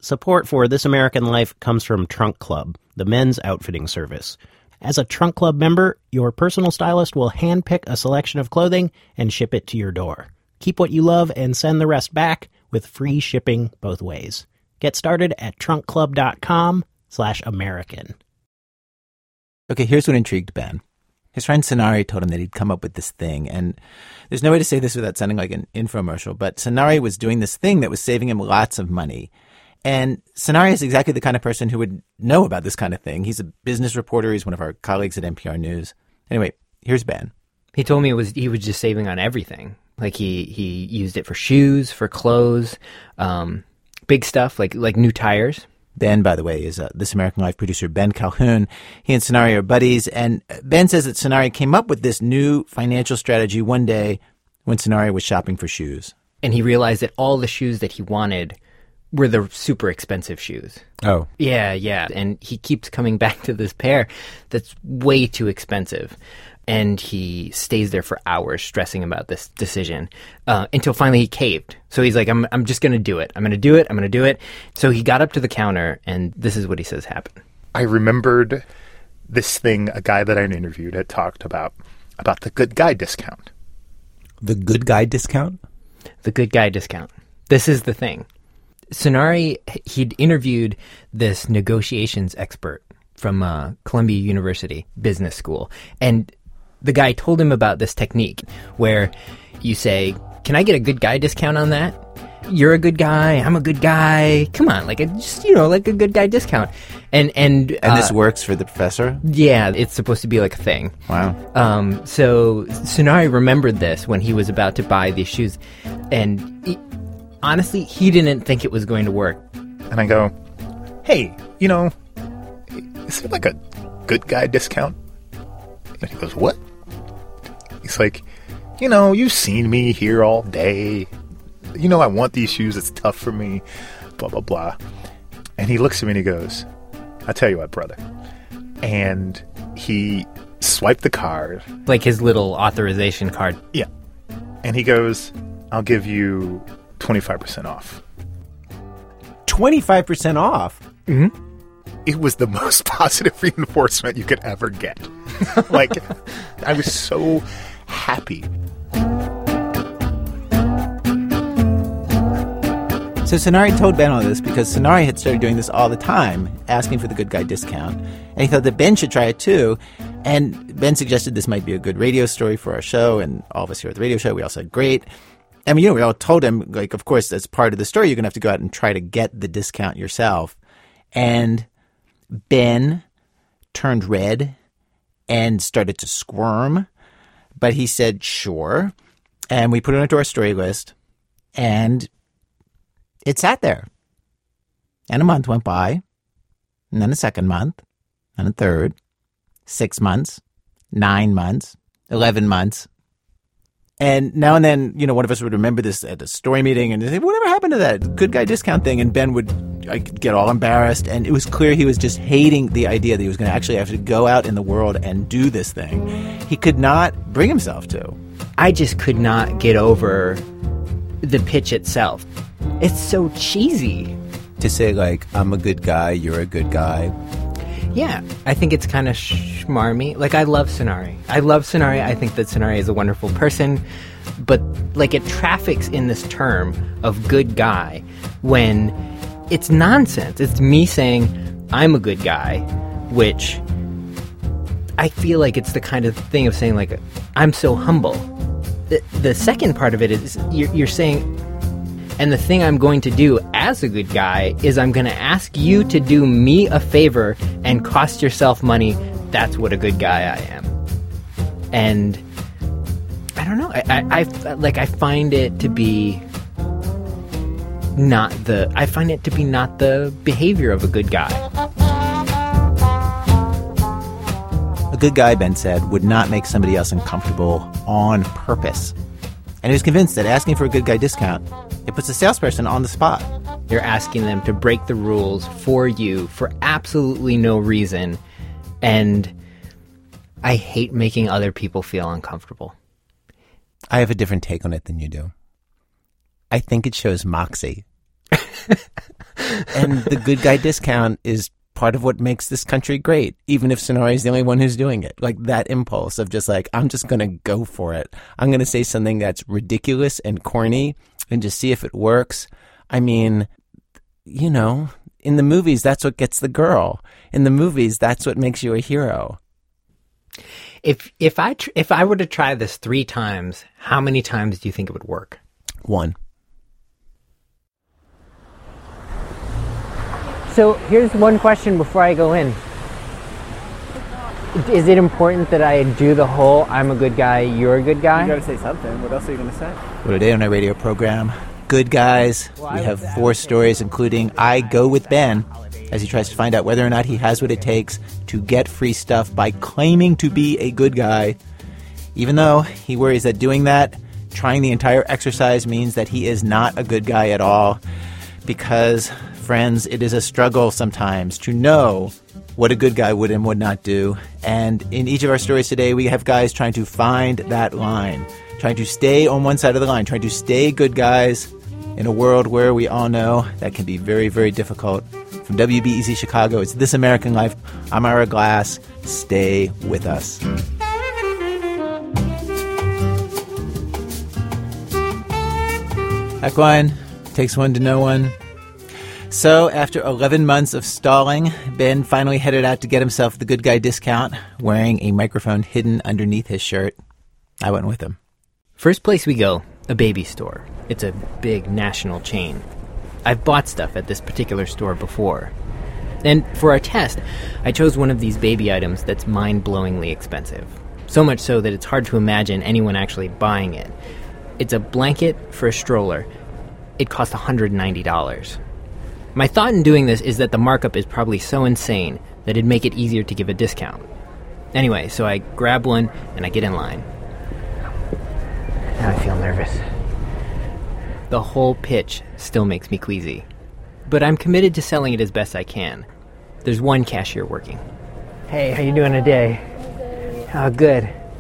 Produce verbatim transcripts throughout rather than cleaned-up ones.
Support for This American Life comes from Trunk Club, the men's outfitting service. As a Trunk Club member, your personal stylist will handpick a selection of clothing and ship it to your door. Keep what you love and send the rest back with free shipping both ways. Get started at trunkclub.com slash American. Okay, here's what intrigued Ben. His friend Sonari told him that he'd come up with this thing, and there's no way to say this without sounding like an infomercial, but Sonari was doing this thing that was saving him lots of money. And Sonari is exactly the kind of person who would know about this kind of thing. He's a business reporter. He's one of our colleagues at N P R News. Anyway, here's Ben. He told me it was he was just saving on everything. Like he, he used it for shoes, for clothes, um, big stuff like like new tires. Ben, by the way, is uh, This American Life producer Ben Calhoun. He and Sonari are buddies. And Ben says that Sonari came up with this new financial strategy one day when Sonari was shopping for shoes. And he realized that all the shoes that he wanted were the super expensive shoes. Oh. Yeah, yeah. And he keeps coming back to this pair that's way too expensive. And he stays there for hours stressing about this decision uh, until finally he caved. So he's like, I'm I'm just going to do it. I'm going to do it. I'm going to do it. So he got up to the counter, and this is what he says happened. I remembered this thing a guy that I interviewed had talked about, about the good guy discount. The good guy discount? The good guy discount. This is the thing. Sonari, he'd interviewed this negotiations expert from uh, Columbia University Business School. And the guy told him about this technique where you say, can I get a good guy discount on that? You're a good guy. I'm a good guy. Come on, like a, just, you know, like a good guy discount. And and, and uh, this works for the professor? Yeah, it's supposed to be like a thing. Wow. Um, so Sonari remembered this when he was about to buy these shoes. And he, honestly, he didn't think it was going to work. And I go, hey, you know, is there like a good guy discount? And he goes, what? He's like, you know, you've seen me here all day. You know, I want these shoes. It's tough for me. Blah, blah, blah. And he looks at me and he goes, I tell you what, brother. And he swiped the card. Like his little authorization card. Yeah. And he goes, I'll give you twenty-five percent off. twenty-five percent off? Mm-hmm. It was the most positive reinforcement you could ever get. Like, I was so happy. So Sonari told Ben all this because Sonari had started doing this all the time, asking for the good guy discount. And he thought that Ben should try it too. And Ben suggested this might be a good radio story for our show. And all of us here at the radio show, we all said, great. I mean, you know, we all told him, like, of course, as part of the story, you're going to have to go out and try to get the discount yourself. And Ben turned red and started to squirm. But he said, sure. And we put it onto our story list. And it sat there. And a month went by. And then a second month. And a third. Six months. Nine months. Eleven months. And now and then, you know, one of us would remember this at a story meeting and say, whatever happened to that good guy discount thing? And Ben would like, get all embarrassed. And it was clear he was just hating the idea that he was going to actually have to go out in the world and do this thing. He could not bring himself to. I just could not get over the pitch itself. It's so cheesy. To say, like, I'm a good guy, you're a good guy. Yeah, I think it's kind of schmarmy. Like, I love Sonari. I love Sonari. I think that Sonari is a wonderful person. But, like, it traffics in this term of good guy when it's nonsense. It's me saying, I'm a good guy, which I feel like it's the kind of thing of saying, like, I'm so humble. The, the second part of it is you're, you're saying, and the thing I'm going to do as a good guy is I'm going to ask you to do me a favor and cost yourself money. That's what a good guy I am. And I don't know. I, I, I like I find it to be not the. I find it to be not the behavior of a good guy. A good guy, Ben said, would not make somebody else uncomfortable on purpose. And he was convinced that asking for a good guy discount, it puts a salesperson on the spot. You're asking them to break the rules for you for absolutely no reason. And I hate making other people feel uncomfortable. I have a different take on it than you do. I think it shows moxie. And the good guy discount is part of what makes this country great, even if Sonari is the only one who's doing it. Like that impulse of just like, I'm just going to go for it. I'm going to say something that's ridiculous and corny and just see if it works. I mean, you know, in the movies, that's what gets the girl. In the movies, that's what makes you a hero. If if I tr- if I were to try this three times, how many times do you think it would work? One. So here's one question before I go in. Is it important that I do the whole I'm a good guy, you're a good guy? You gotta say something. What else are you gonna say? Well, today on our radio program, Good Guys, we have four stories, including I Go With Ben, as he tries to find out whether or not he has what it takes to get free stuff by claiming to be a good guy, even though he worries that doing that, trying the entire exercise, means that he is not a good guy at all. Because, friends, it is a struggle sometimes to know what a good guy would and would not do. And in each of our stories today, we have guys trying to find that line, trying to stay on one side of the line, trying to stay good guys in a world where we all know that can be very, very difficult. From W B E Z Chicago, it's This American Life. I'm Ira Glass. Stay with us. Equine, takes one to know one. So, after eleven months of stalling, Ben finally headed out to get himself the good guy discount, wearing a microphone hidden underneath his shirt. I went with him. First place we go, a baby store. It's a big national chain. I've bought stuff at this particular store before. And for our test, I chose one of these baby items that's mind-blowingly expensive. So much so that it's hard to imagine anyone actually buying it. It's a blanket for a stroller. It cost one hundred ninety dollars. My thought in doing this is that the markup is probably so insane that it'd make it easier to give a discount. Anyway, so I grab one and I get in line. Now I feel nervous. The whole pitch still makes me queasy. But I'm committed to selling it as best I can. There's one cashier working. Hey, how you doing today? Oh, good.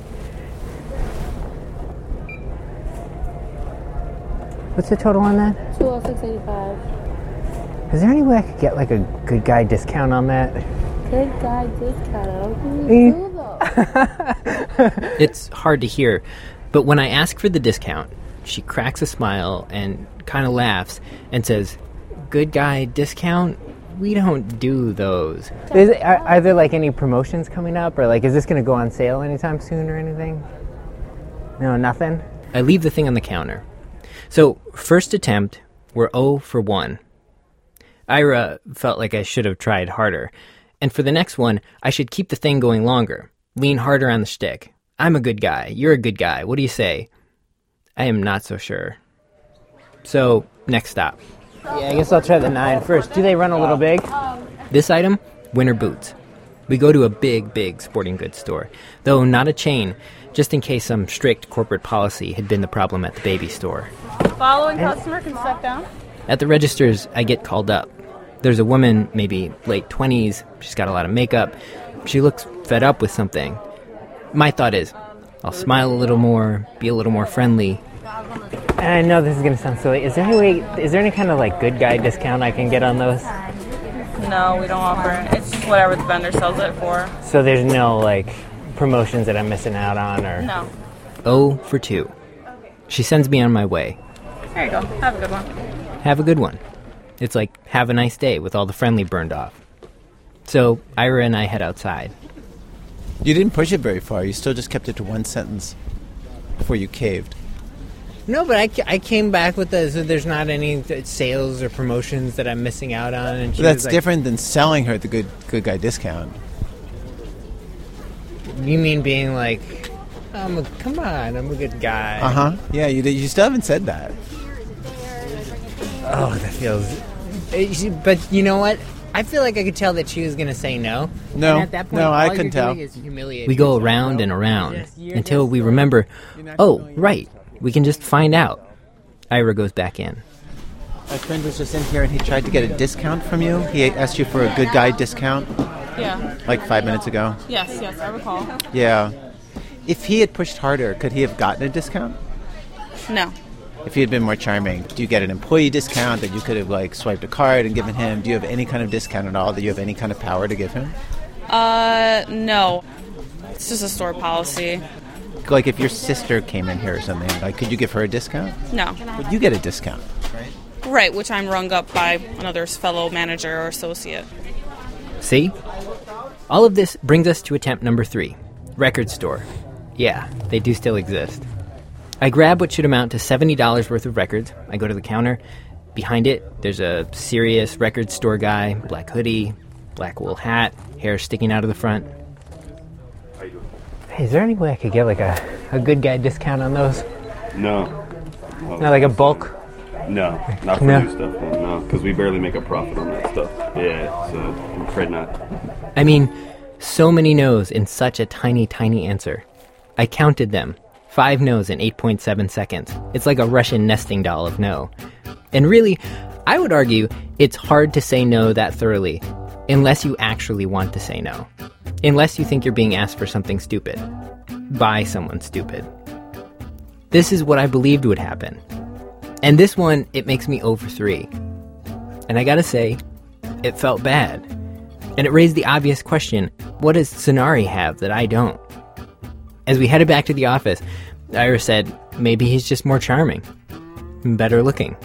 What's the total on that? two oh six eighty-five. Is there any way I could get like a good guy discount on that? Good guy discount. I don't think you do though. It's hard to hear, but when I ask for the discount, she cracks a smile and kind of laughs and says, "Good guy discount? We don't do those." Is it, are, are there like any promotions coming up, or like is this going to go on sale anytime soon or anything? No, nothing? I leave the thing on the counter. So, first attempt, we're oh for one. Ira felt like I should have tried harder. And for the next one, I should keep the thing going longer. Lean harder on the shtick. I'm a good guy. You're a good guy. What do you say? I am not so sure. So, next stop. Yeah, I guess I'll try the nine first. Do they run a little big? This item, winter boots. We go to a big, big sporting goods store. Though not a chain, just in case some strict corporate policy had been the problem at the baby store. Following customer can step down. At the registers, I get called up. There's a woman, maybe late twenties. She's got a lot of makeup. She looks fed up with something. My thought is, I'll smile a little more, be a little more friendly. And I know this is going to sound silly. Is there any way, is there any kind of like good guy discount I can get on those? No, we don't offer it. It's just whatever the vendor sells it for. So there's no like promotions that I'm missing out on, or? No. Oh for two. She sends me on my way. There you go. Have a good one. Have a good one. It's like, have a nice day with all the friendly burned off. So Ira and I head outside. You didn't push it very far. You still just kept it to one sentence before you caved. No, but I, I came back with the, so there's not any sales or promotions that I'm missing out on. And she Well, that's was like, different than selling her the good good guy discount. You mean being like, I'm a, come on, I'm a good guy. Uh-huh. Yeah, you you still haven't said that. Oh, that feels... it- she- But you know what? I feel like I could tell that she was going to say no. No. And at that point, No, I all couldn't you're tell. doing is humiliating We go yourself. around and around until we remember, oh, right, we can just find out. Ira goes back in. My friend was just in here and he tried to get a discount from you. He asked you for a good guy discount Yeah. like five minutes ago. Yes, yes, I recall. Yeah. If he had pushed harder, could he have gotten a discount? No. if he had been more charming, do you get an employee discount that you could have, like, swiped a card and given him? Do you have any kind of discount at all that you have any kind of power to give him? Uh, no. It's just a store policy. Like, if your sister came in here or something, like, could you give her a discount? No. But you get a discount, right? Right, which I'm rung up by another fellow manager or associate. See? All of this brings us to attempt number three. Record store. Yeah, they do still exist. I grab what should amount to seventy dollars worth of records. I go to the counter. Behind it, there's a serious record store guy, black hoodie, black wool hat, hair sticking out of the front. Hey, is there any way I could get like a, a good guy discount on those? No. Oh. Not like a bulk? No, not for No. new stuff. No, because we barely make a profit on that stuff. Yeah, so I'm afraid not. I mean, so many no's in such a tiny, tiny answer. I counted them. Five no's in eight point seven seconds. It's like a Russian nesting doll of no. And really, I would argue it's hard to say no that thoroughly, unless you actually want to say no. Unless you think you're being asked for something stupid. By someone stupid. This is what I believed would happen. And this one, it makes me zero for three. And I gotta say, it felt bad. And it raised the obvious question, what does Sonari have that I don't? As we headed back to the office, Ira said, maybe he's just more charming. Better looking.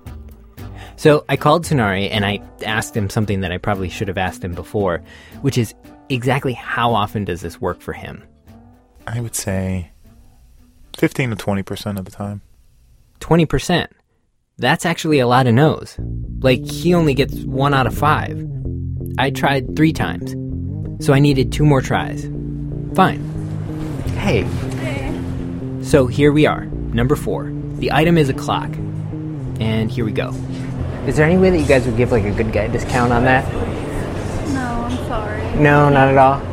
So I called Sonari and I asked him something that I probably should have asked him before, which is exactly how often does this work for him? I would say fifteen to twenty percent of the time. twenty percent. That's actually a lot of no's. Like, he only gets one out of five. I tried three times. So I needed two more tries. Fine. Hey. Hey. So here we are. Number four. The item is a clock. And here we go. Is there any way that you guys would give, like, a good guy discount on that? No, I'm sorry. No, not at all.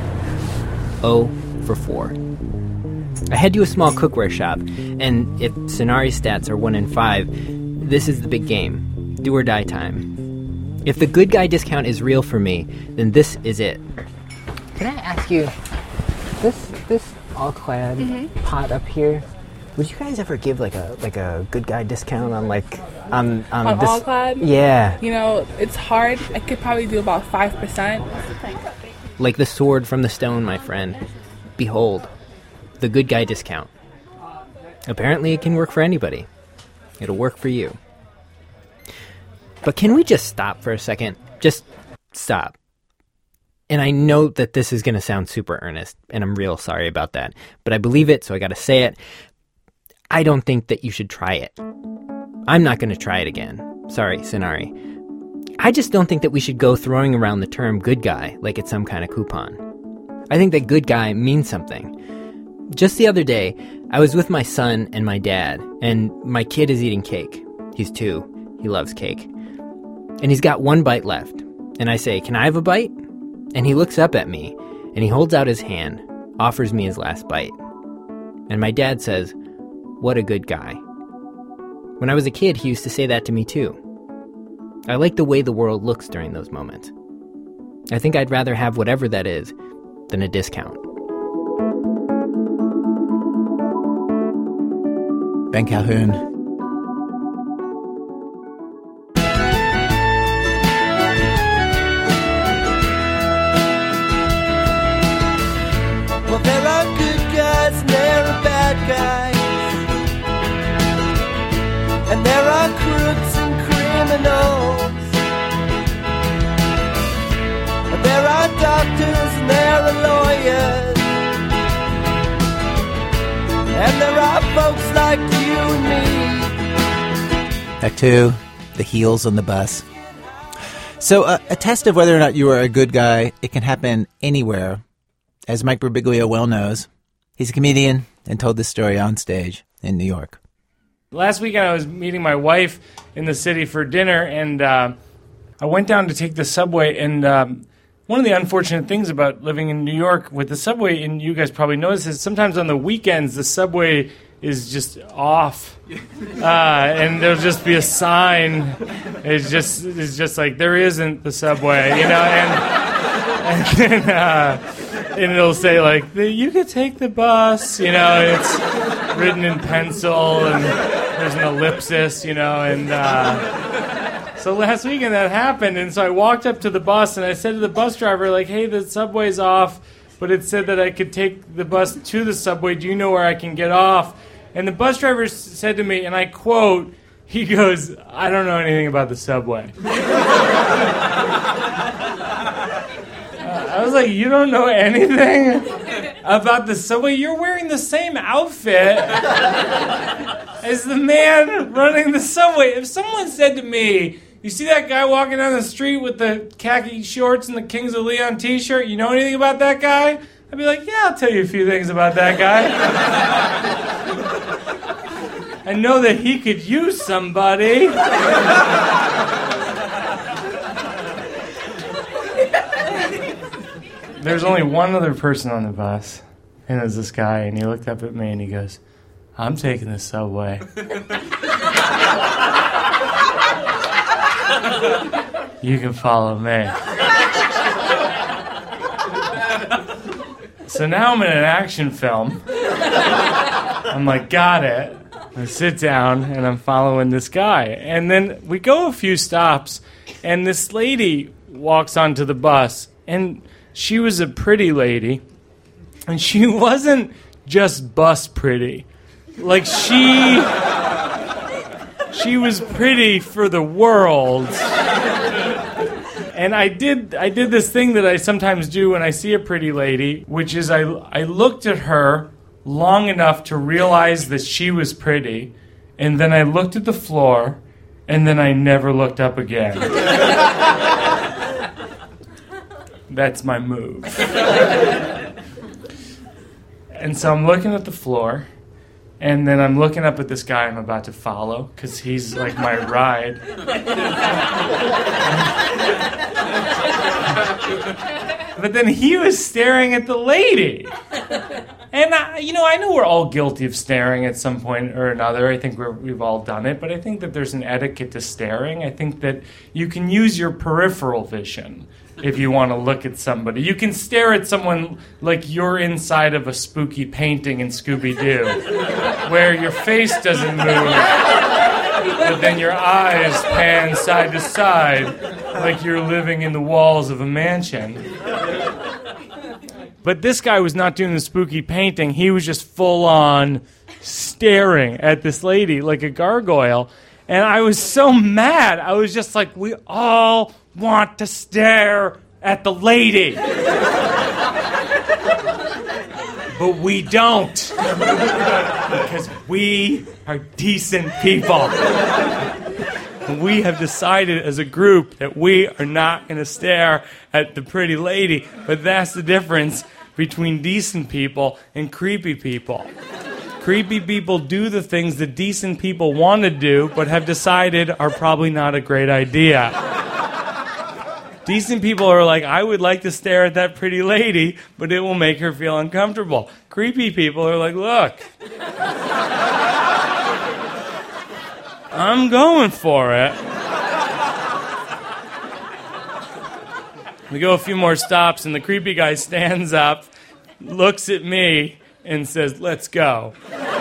Oh for four. I head to a small cookware shop, and if Sonari's stats are one in five, this is the big game. Do or die time. If the good guy discount is real for me, then this is it. Can I ask you, this this all-clad Mm-hmm. pot up here, would you guys ever give like a like a good guy discount on like on on, On this? all-clad? Yeah, You know, it's hard. I could probably do about five percent. like the sword from the stone, my friend. Behold, the good guy discount. Apparently it can work for anybody. It'll work for you. But can we just stop for a second? Just stop. And I know that this is going to sound super earnest, and I'm real sorry about that. But I believe it, so I got to say it. I don't think that you should try it. I'm not going to try it again. Sorry, Sonari. I just don't think that we should go throwing around the term good guy like it's some kind of coupon. I think that good guy means something. Just the other day, I was with my son and my dad, and my kid is eating cake. He's two. He loves cake. And he's got one bite left. And I say, "Can I have a bite?" And he looks up at me, and he holds out his hand, offers me his last bite. And my dad says, "What a good guy." When I was a kid, he used to say that to me too. I like the way the world looks during those moments. I think I'd rather have whatever that is than a discount. Ben Calhoun. Well, there are good guys and there are bad guys, and there are crooks and criminals, and there are doctors and there are lawyers, and there are folks like you and me. Act two, the heels on the bus. So uh, a test of whether or not you are a good guy, it can happen anywhere. As Mike Birbiglia well knows, he's a comedian and told this story on stage in New York. Last weekend I was meeting my wife in the city for dinner, and uh, I went down to take the subway, and um, one of the unfortunate things about living in New York with the subway, and you guys probably notice, is sometimes on the weekends the subway is just off, uh, and there'll just be a sign. It's just it's just like there isn't the subway, you know, and and then, uh, and it'll say like you could take the bus, you know. It's written in pencil, and there's an ellipsis, you know, and uh, so last weekend that happened, and so I walked up to the bus, and I said to the bus driver, like, hey, the subway's off, but it said that I could take the bus to the subway. Do you know where I can get off? And the bus driver s- said to me, and I quote, he goes, I don't know anything about the subway. uh, I was like, you don't know anything about the subway? You're wearing the same outfit as the man running the subway. If someone said to me, you see that guy walking down the street with the khaki shorts and the Kings of Leon t-shirt, you know anything about that guy? I'd be like, yeah, I'll tell you a few things about that guy. I know that he could use somebody. There's only one other person on the bus, and it was this guy, and he looked up at me and he goes, I'm taking the subway. You can follow me. So now I'm in an action film. I'm like, got it. I sit down and I'm following this guy. And then we go a few stops and this lady walks onto the bus. And she was a pretty lady. And she wasn't just bus pretty. Like she... She was pretty for the world. And I did I did this thing that I sometimes do when I see a pretty lady, which is I, I looked at her long enough to realize that she was pretty, and then I looked at the floor, and then I never looked up again. That's my move. And so I'm looking at the floor, and then I'm looking up at this guy I'm about to follow, because he's like my ride. But then he was staring at the lady. And, I, you know, I know we're all guilty of staring at some point or another. I think we're, we've all done it. But I think that there's an etiquette to staring. I think that you can use your peripheral vision if you want to look at somebody. You can stare at someone like you're inside of a spooky painting in Scooby-Doo, where your face doesn't move, but then your eyes pan side to side like you're living in the walls of a mansion. But this guy was not doing the spooky painting. He was just full-on staring at this lady like a gargoyle. And I was so mad. I was just like, we all want to stare at the lady. But we don't. Because we are decent people. We have decided as a group that we are not going to stare at the pretty lady. But that's the difference between decent people and creepy people. Creepy people do the things that decent people want to do, but have decided are probably not a great idea. Decent people are like, I would like to stare at that pretty lady, but it will make her feel uncomfortable. Creepy people are like, look, I'm going for it. We go a few more stops, and the creepy guy stands up, looks at me, and says, let's go.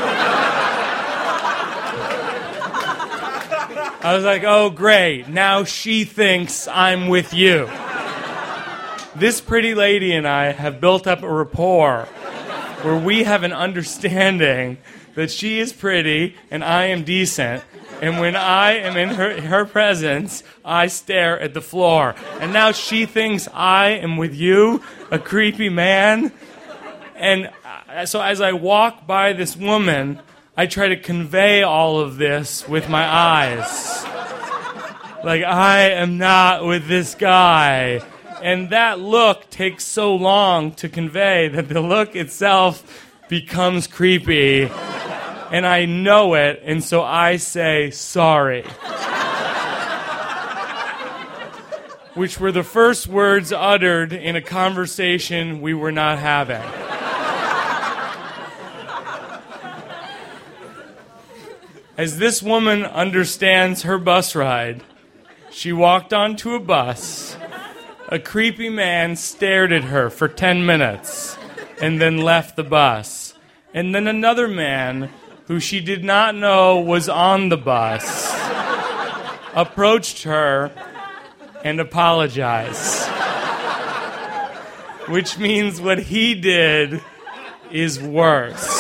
I was like, oh, great. Now she thinks I'm with you. This pretty lady and I have built up a rapport where we have an understanding that she is pretty and I am decent. And when I am in her, her presence, I stare at the floor. And now she thinks I am with you, a creepy man. And so as I walk by this woman, I try to convey all of this with my eyes. Like, I am not with this guy. And that look takes so long to convey that the look itself becomes creepy. And I know it, and so I say, sorry. Which were the first words uttered in a conversation we were not having. As this woman understands her bus ride, she walked onto a bus. A creepy man stared at her for ten minutes and then left the bus. And then another man who she did not know was on the bus, approached her and apologized. Which means what he did is worse.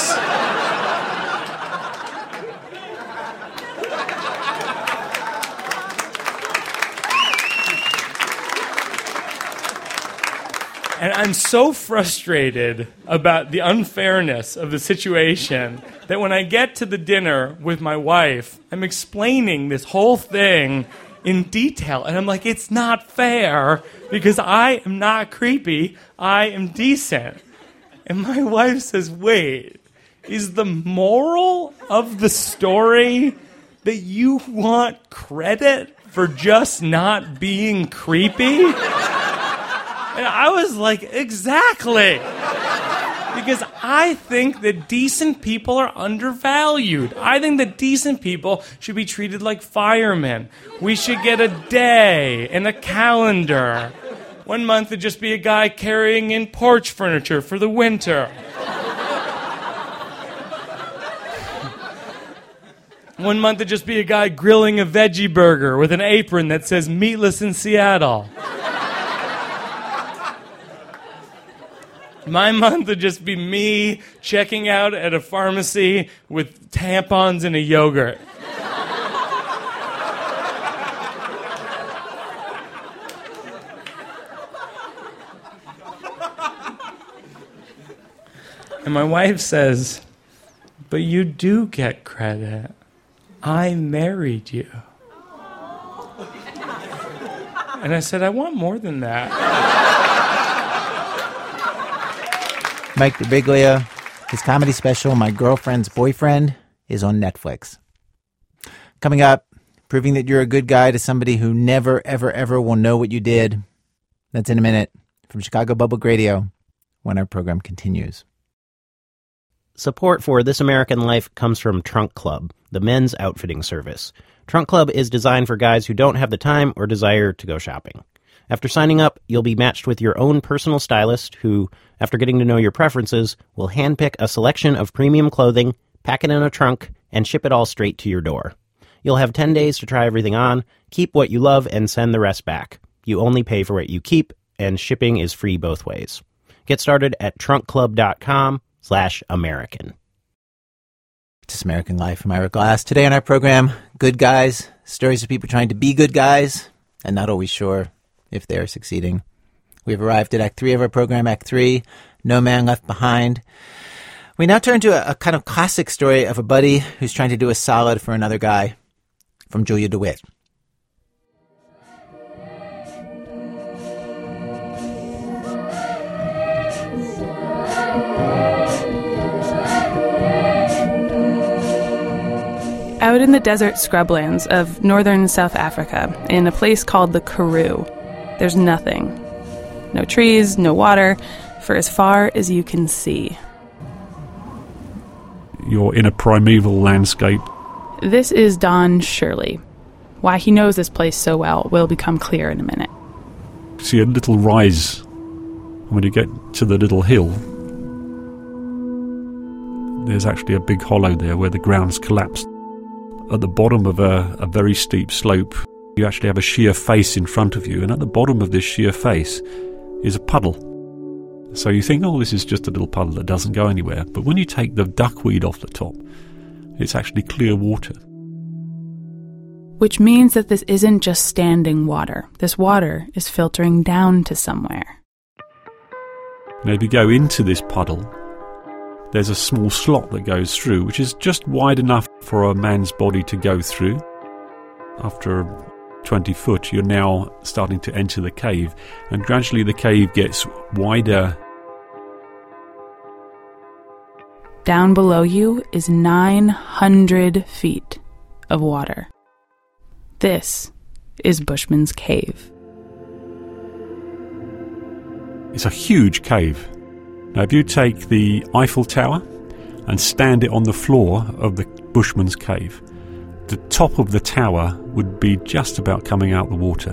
And I'm so frustrated about the unfairness of the situation that when I get to the dinner with my wife, I'm explaining this whole thing in detail. And I'm like, it's not fair because I am not creepy. I am decent. And my wife says, wait, is the moral of the story that you want credit for just not being creepy? And I was like, exactly. Because I think that decent people are undervalued. I think that decent people should be treated like firemen. We should get a day and a calendar. One month it'd just be a guy carrying in porch furniture for the winter. One month it'd just be a guy grilling a veggie burger with an apron that says meatless in Seattle. My month would just be me checking out at a pharmacy with tampons and a yogurt. And my wife says, but you do get credit. I married you. And I said, I want more than that. Mike Birbiglia, his comedy special, My Girlfriend's Boyfriend, is on Netflix. Coming up, proving that you're a good guy to somebody who never, ever, ever will know what you did. That's in a minute from Chicago Public Radio when our program continues. Support for This American Life comes from Trunk Club, the men's outfitting service. Trunk Club is designed for guys who don't have the time or desire to go shopping. After signing up, you'll be matched with your own personal stylist who, after getting to know your preferences, will handpick a selection of premium clothing, pack it in a trunk, and ship it all straight to your door. You'll have ten days to try everything on, keep what you love, and send the rest back. You only pay for what you keep, and shipping is free both ways. Get started at trunkclub.com slash American. This American Life. I'm Ira Glass. Today on our program, good guys, stories of people trying to be good guys, and not always sure if they are succeeding. We've arrived at Act three of our program, Act three, No Man Left Behind. We now turn to a, a kind of classic story of a buddy who's trying to do a solid for another guy, from Julia DeWitt. Out in the desert scrublands of northern South Africa, in a place called the Karoo, there's nothing. No trees, no water, for as far as you can see. You're in a primeval landscape. This is Don Shirley. Why he knows this place so well will become clear in a minute. See a little rise. When you get to the little hill, there's actually a big hollow there where the ground's collapsed. At the bottom of a, a very steep slope, you actually have a sheer face in front of you, and at the bottom of this sheer face is a puddle. So you think, oh, this is just a little puddle that doesn't go anywhere. But when you take the duckweed off the top, it's actually clear water. Which means that this isn't just standing water. This water is filtering down to somewhere. Now, if you go into this puddle, there's a small slot that goes through, which is just wide enough for a man's body to go through. After twenty foot, you're now starting to enter the cave, and gradually the cave gets wider. Down below you is nine hundred feet of water. This is Bushman's Cave. It's a huge cave. Now, if you take the Eiffel Tower and stand it on the floor of the Bushman's Cave, the top of the tower would be just about coming out the water.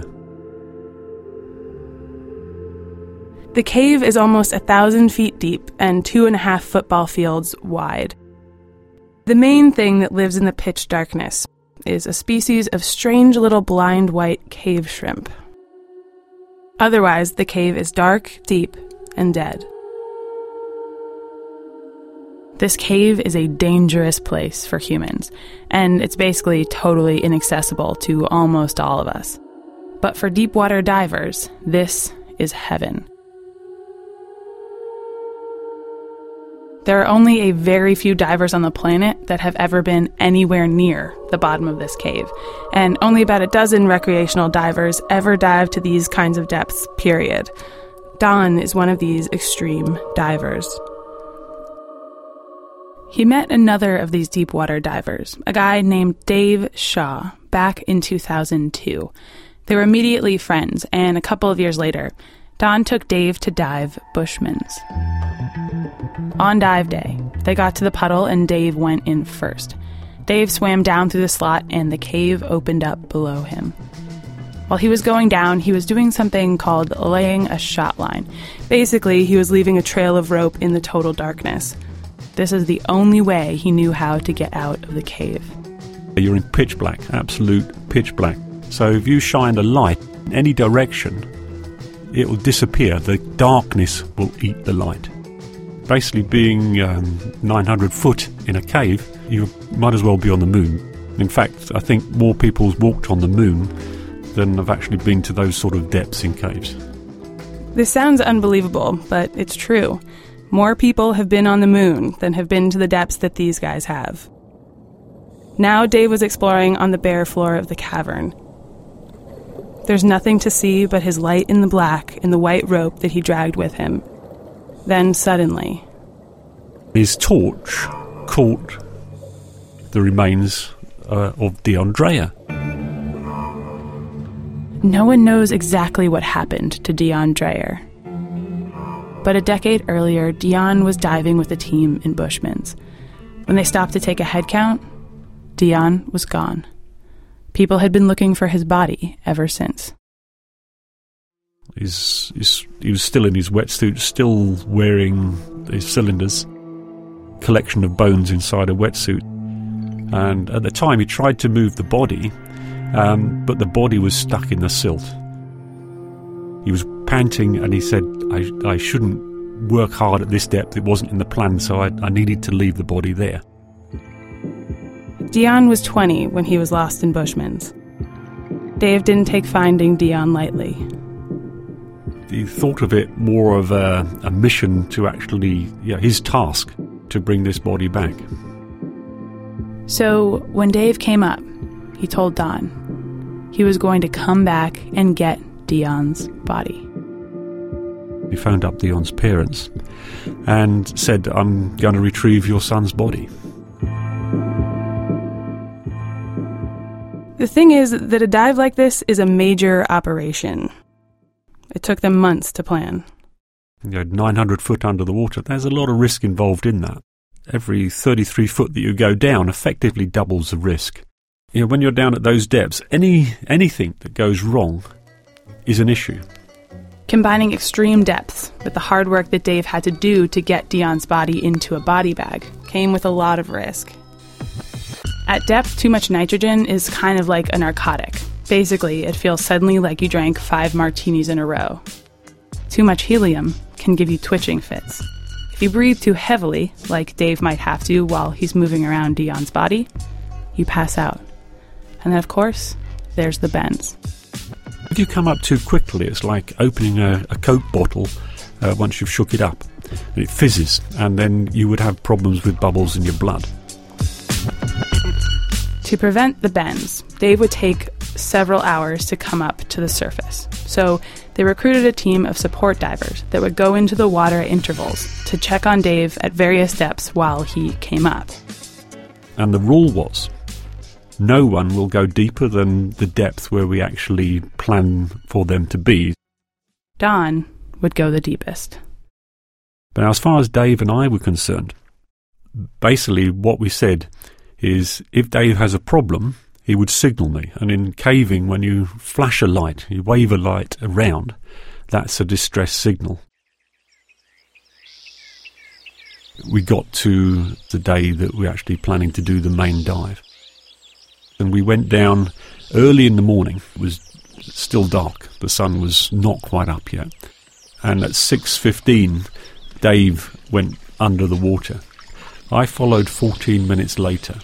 The cave is almost a thousand feet deep and two and a half football fields wide. The main thing that lives in the pitch darkness is a species of strange little blind white cave shrimp. Otherwise, the cave is dark, deep, and dead. This cave is a dangerous place for humans, and it's basically totally inaccessible to almost all of us. But for deep-water divers, this is heaven. There are only a very few divers on the planet that have ever been anywhere near the bottom of this cave, and only about a dozen recreational divers ever dive to these kinds of depths, period. Don is one of these extreme divers. He met another of these deep-water divers, a guy named Dave Shaw, back in two thousand two. They were immediately friends, and a couple of years later, Don took Dave to dive Bushman's. On dive day, they got to the puddle and Dave went in first. Dave swam down through the slot and the cave opened up below him. While he was going down, he was doing something called laying a shot line. Basically, he was leaving a trail of rope in the total darkness. This is the only way he knew how to get out of the cave. You're in pitch black, absolute pitch black. So if you shine a light in any direction, it will disappear. The darkness will eat the light. Basically, being um, nine hundred foot in a cave, you might as well be on the moon. In fact, I think more people's walked on the moon than have actually been to those sort of depths in caves. This sounds unbelievable, but it's true. More people have been on the moon than have been to the depths that these guys have. Now Dave was exploring on the bare floor of the cavern. There's nothing to see but his light in the black and the white rope that he dragged with him. Then suddenly, his torch caught the remains uh, of Dion Dreyer. No one knows exactly what happened to Dion Dreyer. But a decade earlier, Dion was diving with a team in Bushman's. When they stopped to take a head count, Dion was gone. People had been looking for his body ever since. He's, he's, he was still in his wetsuit, still wearing his cylinders, collection of bones inside a wetsuit. And at the time he tried to move the body, um, but the body was stuck in the silt. He was panting and he said, I, I shouldn't work hard at this depth, it wasn't in the plan, so I, I needed to leave the body there. Dion was twenty when he was lost in Bushman's. Dave didn't take finding Dion lightly. He thought of it more of a, a mission to actually, yeah, his task to bring this body back. So when Dave came up, he told Don he was going to come back and get Dion's body. He phoned up Dion's parents and said, I'm going to retrieve your son's body. The thing is that a dive like this is a major operation. It took them months to plan. You know, nine hundred foot under the water, there's a lot of risk involved in that. Every thirty-three foot that you go down effectively doubles the risk. You know, when you're down at those depths, any anything that goes wrong is an issue. Combining extreme depths with the hard work that Dave had to do to get Dion's body into a body bag came with a lot of risk. At depth, too much nitrogen is kind of like a narcotic. Basically, it feels suddenly like you drank five martinis in a row. Too much helium can give you twitching fits. If you breathe too heavily, like Dave might have to while he's moving around Dion's body, you pass out. And then, of course, there's the bends. If you come up too quickly, it's like opening a, a Coke bottle uh, once you've shook it up. And it fizzes, and then you would have problems with bubbles in your blood. To prevent the bends, Dave would take several hours to come up to the surface. So they recruited a team of support divers that would go into the water at intervals to check on Dave at various depths while he came up. And the rule was, no one will go deeper than the depth where we actually plan for them to be. Don would go the deepest. But as far as Dave and I were concerned, basically what we said is if Dave has a problem, he would signal me. And in caving, when you flash a light, you wave a light around, that's a distress signal. we got to the day that we were actually planning to do the main dive. And we went down early in the morning. It was still dark. The sun was not quite up yet. And at six fifteen, Dave went under the water. I followed fourteen minutes later.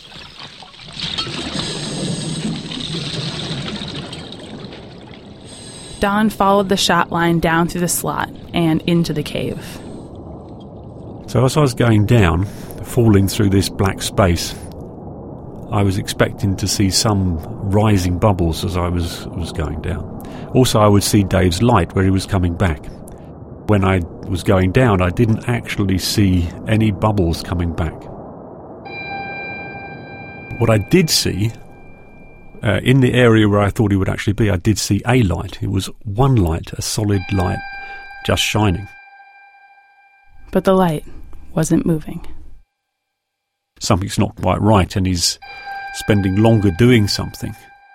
Don followed the shot line down through the slot and into the cave. So as I was going down, falling through this black space, I was expecting to see some rising bubbles as I was, was going down. Also, I would see Dave's light where he was coming back. When I was going down, I didn't actually see any bubbles coming back. What I did see, uh, in the area where I thought he would actually be, I did see a light. It was one light, a solid light, just shining. But the light wasn't moving. Something's not quite right, and he's spending longer doing something.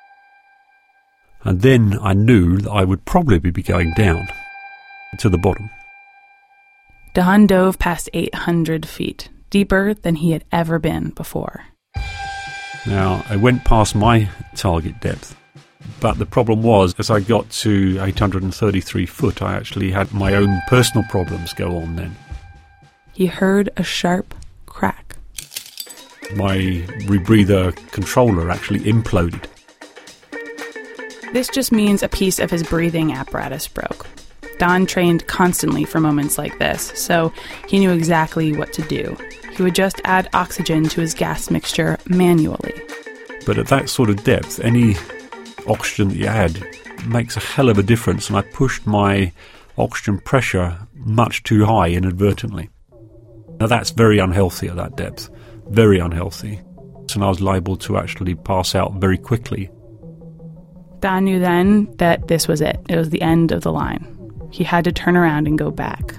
And then I knew that I would probably be going down to the bottom. Don dove past eight hundred feet, deeper than he had ever been before. Now, I went past my target depth, but the problem was, as I got to eight hundred thirty-three foot, I actually had my own personal problems go on then. He heard a sharp crack. My rebreather controller actually imploded. This just means a piece of his breathing apparatus broke. Don trained constantly for moments like this, so he knew exactly what to do. He would just add oxygen to his gas mixture manually. But at that sort of depth, any oxygen that you add makes a hell of a difference, and I pushed my oxygen pressure much too high inadvertently. Now that's very unhealthy at that depth, very unhealthy. And I was liable to actually pass out very quickly. Don knew then that this was it. It was the end of the line. He had to turn around and go back.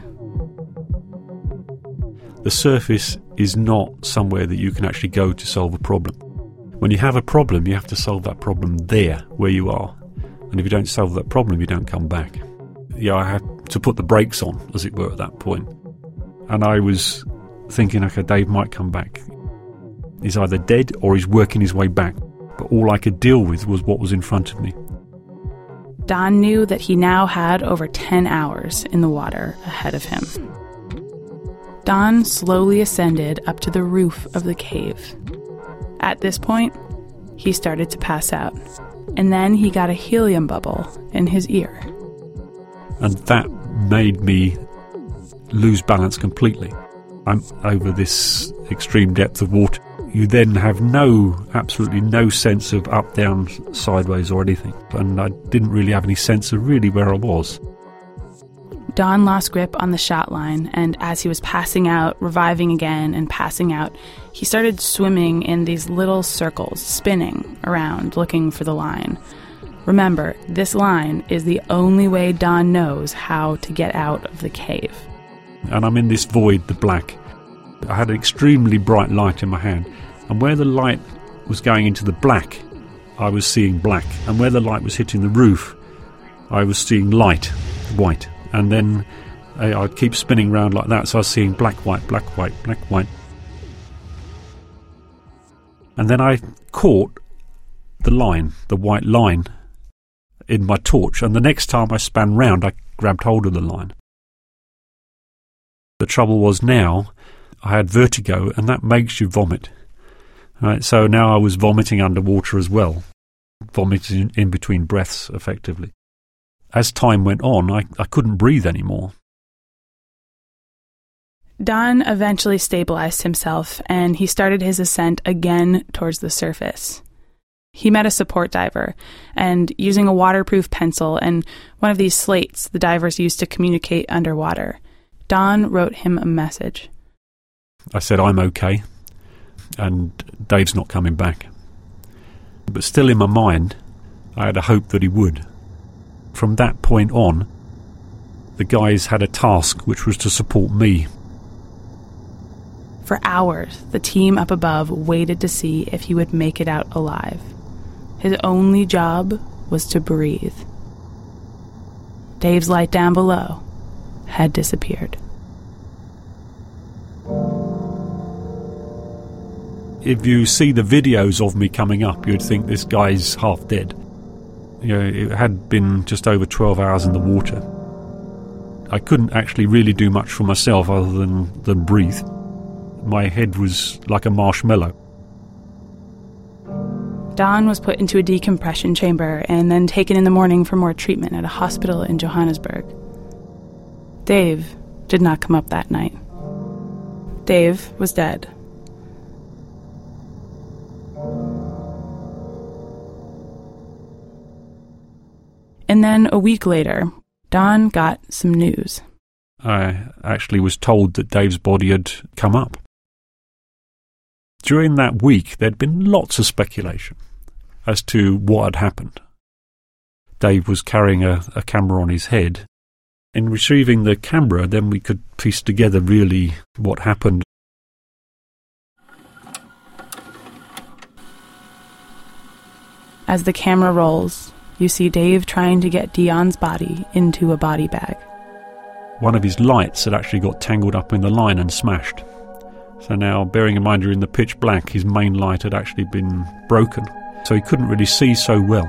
The surface is not somewhere that you can actually go to solve a problem. When you have a problem, you have to solve that problem there, where you are. And if you don't solve that problem, you don't come back. Yeah, I had to put the brakes on, as it were, at that point. And I was thinking, okay, Dave might come back. He's either dead or he's working his way back. But all I could deal with was what was in front of me. Don knew that he now had over ten hours in the water ahead of him. Don slowly ascended up to the roof of the cave. At this point, he started to pass out, and then he got a helium bubble in his ear. And that made me lose balance completely. I'm over this extreme depth of water. You then have no, absolutely no sense of up, down, sideways or anything. And I didn't really have any sense of really where I was. Don lost grip on the shot line, and as he was passing out, reviving again and passing out, he started swimming in these little circles, spinning around, looking for the line. Remember, this line is the only way Don knows how to get out of the cave. And I'm in this void, the black. I had an extremely bright light in my hand, and where the light was going into the black, I was seeing black, and where the light was hitting the roof, I was seeing light, white. And then I, I'd keep spinning around like that, so I was seeing black, white, black, white, black, white. And then I caught the line, the white line, in my torch, and the next time I span round, I grabbed hold of the line. The trouble was now, I had vertigo, and that makes you vomit. Right, so now I was vomiting underwater as well, vomiting in between breaths, effectively. As time went on, I, I couldn't breathe anymore. Don eventually stabilized himself, and he started his ascent again towards the surface. He met a support diver, and using a waterproof pencil and one of these slates the divers use to communicate underwater, Don wrote him a message. I said, I'm okay, and Dave's not coming back. But still in my mind, I had a hope that he would. From that point on, the guys had a task which was to support me. For hours, the team up above waited to see if he would make it out alive. His only job was to breathe. Dave's light down below had disappeared. If you see the videos of me coming up, you'd think this guy's half dead. You know, it had been just over twelve hours in the water. I couldn't actually really do much for myself other than, than breathe. My head was like a marshmallow. Don was put into a decompression chamber and then taken in the morning for more treatment at a hospital in Johannesburg. Dave did not come up that night. Dave was dead. And then a week later, Don got some news. I actually was told that Dave's body had come up. During that week, there'd been lots of speculation as to what had happened. Dave was carrying a, a camera on his head. In retrieving the camera, then we could piece together really what happened. As the camera rolls, you see Dave trying to get Dion's body into a body bag. One of his lights had actually got tangled up in the line and smashed. So now, bearing in mind you're in the pitch black, his main light had actually been broken, so he couldn't really see so well.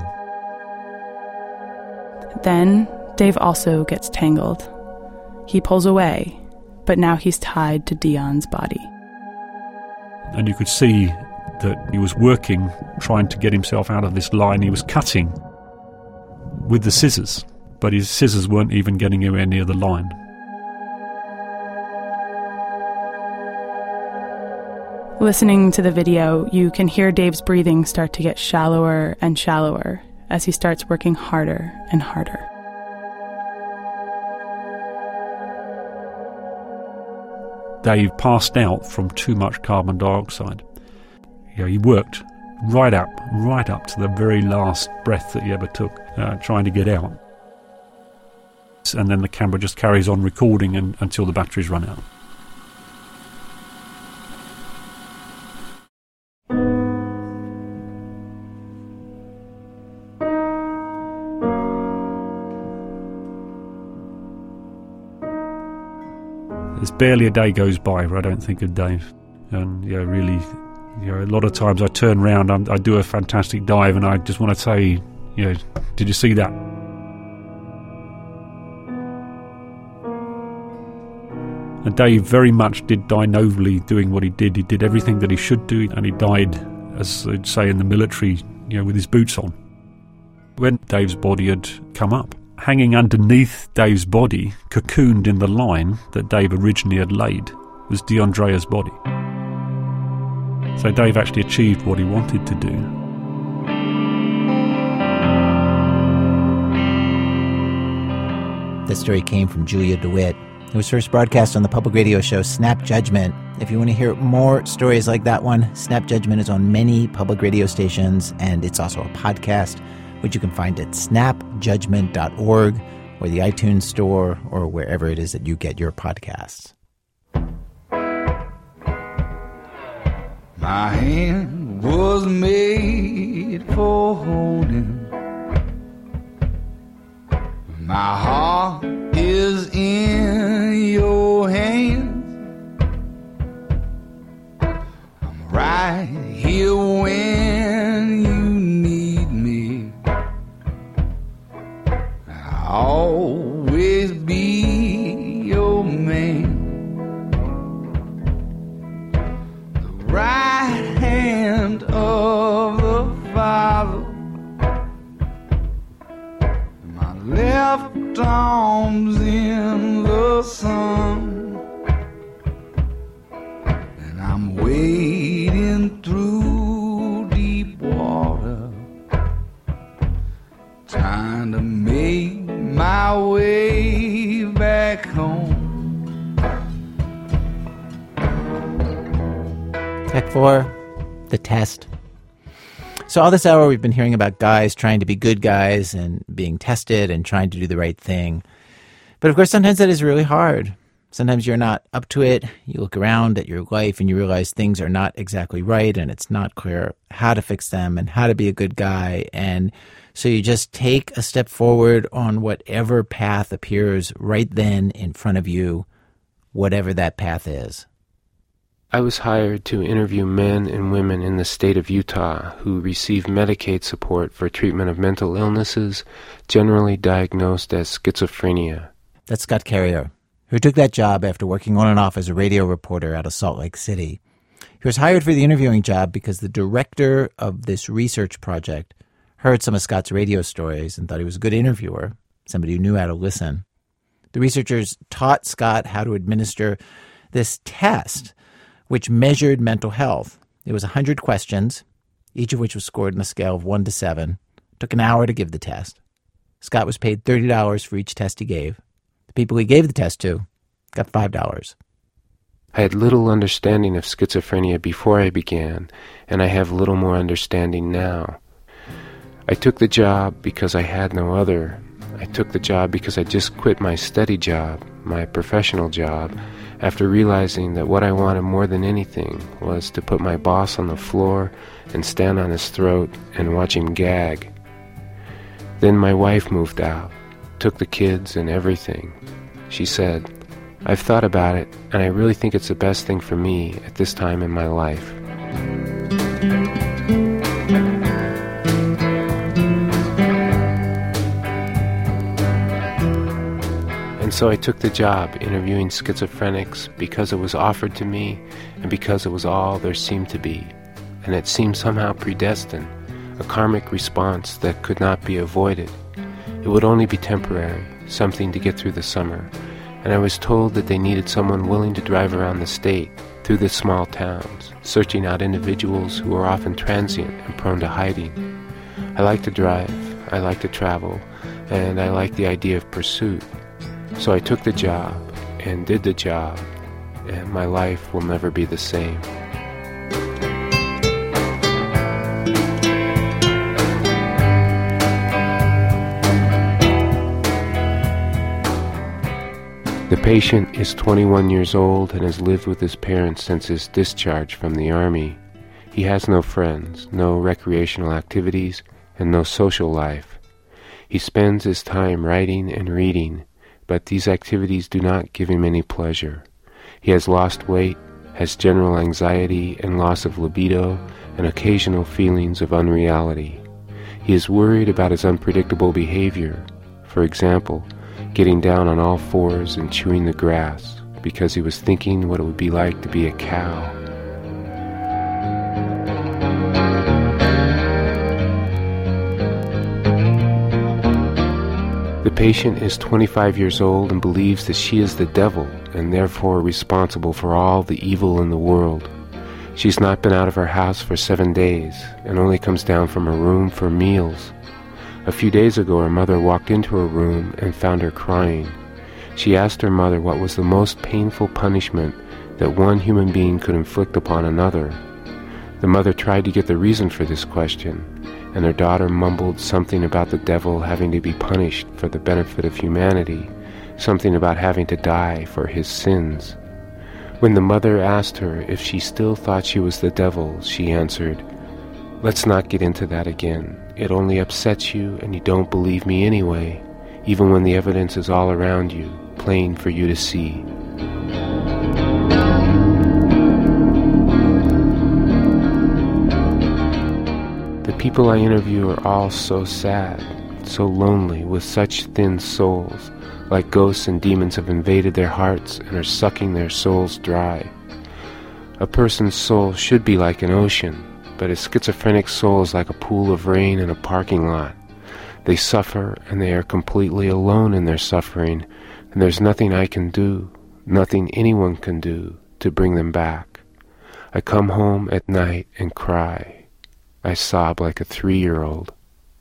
Then, Dave also gets tangled. He pulls away, but now he's tied to Dion's body. And you could see that he was working, trying to get himself out of this line. He was cutting with the scissors, but his scissors weren't even getting anywhere near the line. Listening to the video, you can hear Dave's breathing start to get shallower and shallower as he starts working harder and harder. Dave passed out from too much carbon dioxide. You know, he worked right up, right up to the very last breath that he ever took, uh, trying to get out. And then the camera just carries on recording and, until the batteries run out. There's barely a day goes by where I don't think of Dave. And, you know, really, you know, a lot of times I turn around, I'm, I do a fantastic dive, and I just want to say, you know, did you see that? And Dave very much did die nobly doing what he did. He did everything that he should do, and he died, as they'd say in the military, you know, with his boots on. When Dave's body had come up, hanging underneath Dave's body, cocooned in the line that Dave originally had laid, was DeAndrea's body. So Dave actually achieved what he wanted to do. This story came from Julia DeWitt. It was first broadcast on the public radio show Snap Judgment. If you want to hear more stories like that one, Snap Judgment is on many public radio stations, and it's also a podcast, which you can find at snap judgment dot org or the iTunes store or wherever it is that you get your podcasts. My hand was made for holding. My heart is in your hands. I'm right here when you need me. I'll always be your man. The right hand of the Father, my left arm's in the sun, and I'm wading through deep water, trying to make my way back home. Tech four, The Test. So all this hour we've been hearing about guys trying to be good guys and being tested and trying to do the right thing. But of course sometimes that is really hard. Sometimes you're not up to it. You look around at your life and you realize things are not exactly right and it's not clear how to fix them and how to be a good guy. And so you just take a step forward on whatever path appears right then in front of you, whatever that path is. I was hired to interview men and women in the state of Utah who receive Medicaid support for treatment of mental illnesses, generally diagnosed as schizophrenia. That's Scott Carrier, who took that job after working on and off as a radio reporter out of Salt Lake City. He was hired for the interviewing job because the director of this research project heard some of Scott's radio stories and thought he was a good interviewer, somebody who knew how to listen. The researchers taught Scott how to administer this test, which measured mental health. It was one hundred questions, each of which was scored on a scale of one to seven. It took an hour to give the test. Scott was paid thirty dollars for each test he gave. The people he gave the test to got five dollars. I had little understanding of schizophrenia before I began, and I have little more understanding now. I took the job because I had no other. I took the job because I just quit my steady job, my professional job, after realizing that what I wanted more than anything was to put my boss on the floor and stand on his throat and watch him gag. Then my wife moved out, took the kids and everything. She said, "I've thought about it, and I really think it's the best thing for me at this time in my life." And so I took the job interviewing schizophrenics because it was offered to me and because it was all there seemed to be. And it seemed somehow predestined, a karmic response that could not be avoided. It would only be temporary, something to get through the summer. And I was told that they needed someone willing to drive around the state, through the small towns, searching out individuals who were often transient and prone to hiding. I like to drive, I like to travel, and I like the idea of pursuit. So I took the job, and did the job, and my life will never be the same. The patient is twenty-one years old and has lived with his parents since his discharge from the Army. He has no friends, no recreational activities, and no social life. He spends his time writing and reading, but these activities do not give him any pleasure. He has lost weight, has general anxiety and loss of libido, and occasional feelings of unreality. He is worried about his unpredictable behavior. For example, getting down on all fours and chewing the grass because he was thinking what it would be like to be a cow. The patient is twenty-five years old and believes that she is the devil and therefore responsible for all the evil in the world. She's not been out of her house for seven days and only comes down from her room for meals. A few days ago, her mother walked into her room and found her crying. She asked her mother what was the most painful punishment that one human being could inflict upon another. The mother tried to get the reason for this question, and her daughter mumbled something about the devil having to be punished for the benefit of humanity, something about having to die for his sins. When the mother asked her if she still thought she was the devil, she answered, "Let's not get into that again. It only upsets you and you don't believe me anyway, even when the evidence is all around you, plain for you to see." The people I interview are all so sad, so lonely, with such thin souls, like ghosts and demons have invaded their hearts and are sucking their souls dry. A person's soul should be like an ocean, but a schizophrenic soul is like a pool of rain in a parking lot. They suffer, and they are completely alone in their suffering, and there's nothing I can do, nothing anyone can do, to bring them back. I come home at night and cry. I sob like a three-year-old.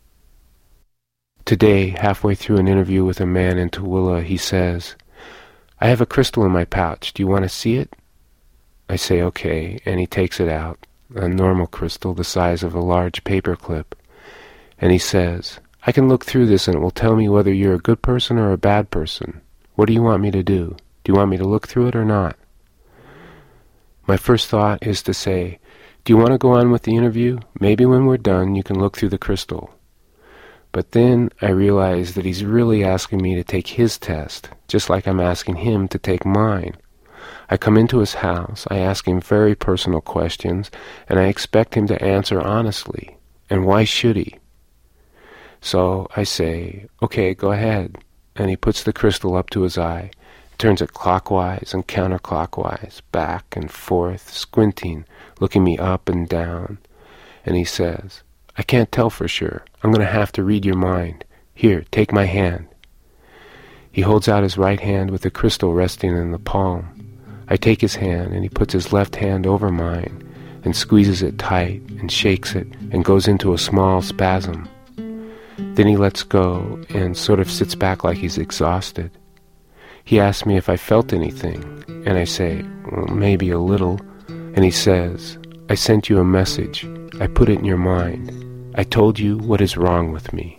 Today, halfway through an interview with a man in Tooele, he says, "I have a crystal in my pouch. Do you want to see it?" I say, "Okay," and he takes it out, a normal crystal the size of a large paper clip. And he says, "I can look through this and it will tell me whether you're a good person or a bad person. What do you want me to do? Do you want me to look through it or not?" My first thought is to say, "Do you want to go on with the interview? Maybe when we're done you can look through the crystal." But then I realize that he's really asking me to take his test, just like I'm asking him to take mine. I come into his house, I ask him very personal questions, and I expect him to answer honestly. And why should he? So I say, okay, go ahead. And he puts the crystal up to his eye, turns it clockwise and counterclockwise, back and forth, squinting, looking me up and down. And he says, I can't tell for sure. I'm going to have to read your mind. Here, take my hand. He holds out his right hand with the crystal resting in the palm. I take his hand, and he puts his left hand over mine and squeezes it tight and shakes it and goes into a small spasm. Then he lets go and sort of sits back like he's exhausted. He asks me if I felt anything, and I say, well, maybe a little. And he says, I sent you a message. I put it in your mind. I told you what is wrong with me.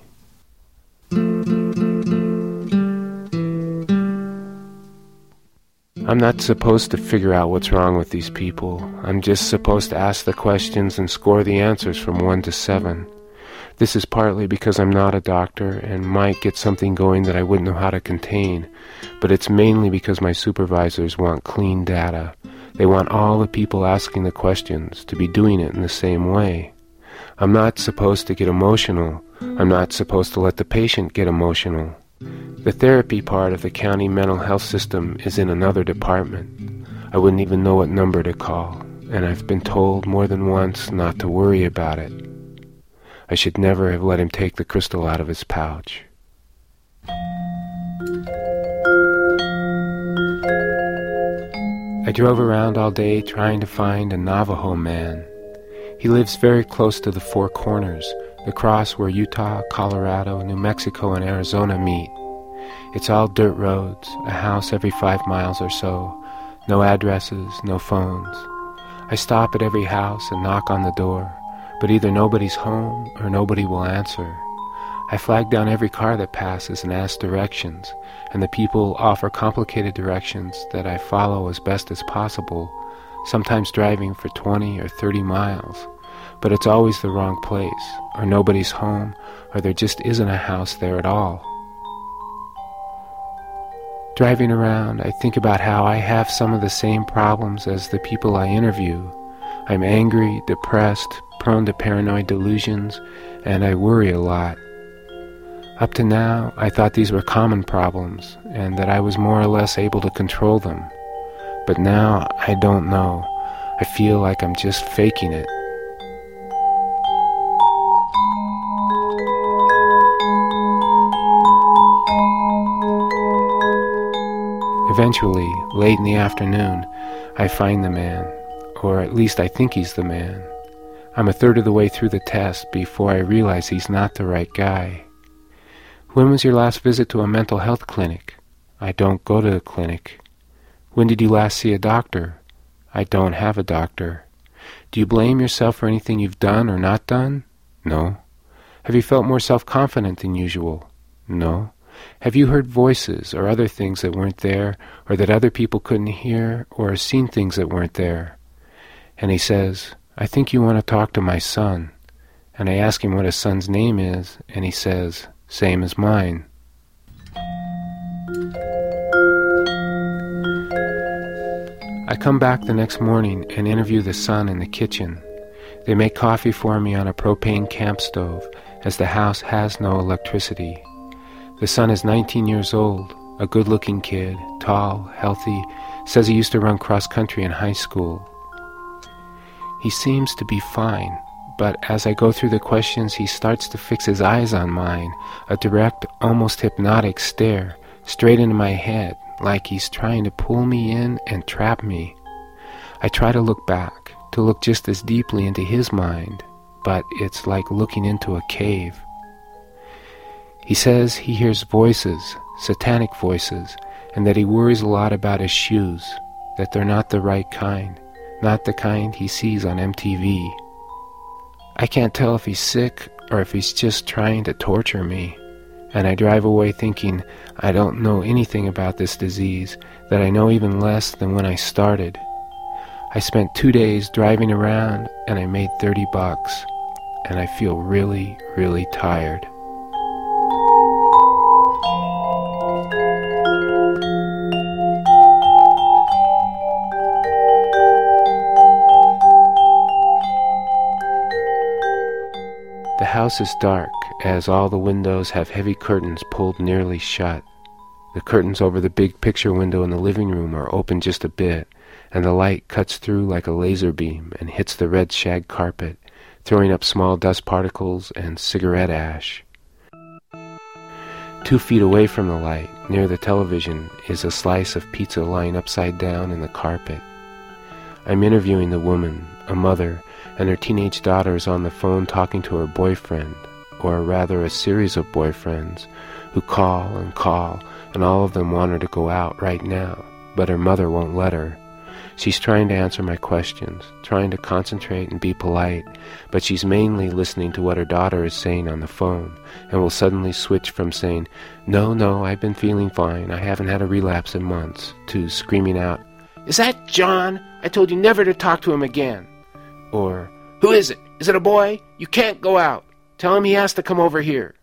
I'm not supposed to figure out what's wrong with these people. I'm just supposed to ask the questions and score the answers from one to seven. This is partly because I'm not a doctor and might get something going that I wouldn't know how to contain, but it's mainly because my supervisors want clean data. They want all the people asking the questions to be doing it in the same way. I'm not supposed to get emotional. I'm not supposed to let the patient get emotional. The therapy part of the county mental health system is in another department. I wouldn't even know what number to call, and I've been told more than once not to worry about it. I should never have let him take the crystal out of his pouch. I drove around all day trying to find a Navajo man. He lives very close to the Four Corners, the cross where Utah, Colorado, New Mexico, and Arizona meet. It's all dirt roads, a house every five miles or so, no addresses, no phones. I stop at every house and knock on the door, but either nobody's home or nobody will answer. I flag down every car that passes and ask directions, and the people offer complicated directions that I follow as best as possible, sometimes driving for twenty or thirty miles. But it's always the wrong place, or nobody's home, or there just isn't a house there at all. Driving around, I think about how I have some of the same problems as the people I interview. I'm angry, depressed, prone to paranoid delusions, and I worry a lot. Up to now, I thought these were common problems, and that I was more or less able to control them. But now, I don't know. I feel like I'm just faking it. Eventually, late in the afternoon, I find the man, or at least I think he's the man. I'm a third of the way through the test before I realize he's not the right guy. When was your last visit to a mental health clinic? I don't go to the clinic. When did you last see a doctor? I don't have a doctor. Do you blame yourself for anything you've done or not done? No. Have you felt more self-confident than usual? No. Have you heard voices or other things that weren't there, or that other people couldn't hear, or seen things that weren't there? And he says, I think you want to talk to my son. And I ask him what his son's name is, and he says, same as mine. I come back the next morning and interview the son in the kitchen. They make coffee for me on a propane camp stove, as the house has no electricity. The son is nineteen years old, a good-looking kid, tall, healthy, says he used to run cross-country in high school. He seems to be fine, but as I go through the questions, he starts to fix his eyes on mine, a direct, almost hypnotic stare, straight into my head, like he's trying to pull me in and trap me. I try to look back, to look just as deeply into his mind, but it's like looking into a cave. He says he hears voices, satanic voices, and that he worries a lot about his shoes, that they're not the right kind, not the kind he sees on M T V. I can't tell if he's sick or if he's just trying to torture me, and I drive away thinking I don't know anything about this disease, that I know even less than when I started. I spent two days driving around and I made thirty bucks, and I feel really, really tired. house is dark, as all the windows have heavy curtains pulled nearly shut. The curtains over the big picture window in the living room are open just a bit, and the light cuts through like a laser beam and hits the red shag carpet, throwing up small dust particles and cigarette ash. Two feet away from the light, near the television, is a slice of pizza lying upside down in the carpet. I'm interviewing the woman, a mother, and her teenage daughter is on the phone talking to her boyfriend, or rather a series of boyfriends, who call and call, and all of them want her to go out right now, but her mother won't let her. She's trying to answer my questions, trying to concentrate and be polite, but she's mainly listening to what her daughter is saying on the phone, and will suddenly switch from saying, "No, no, I've been feeling fine, I haven't had a relapse in months," to screaming out, "Is that John? I told you never to talk to him again." Or, "Who is it? Is it a boy? You can't go out. Tell him he has to come over here."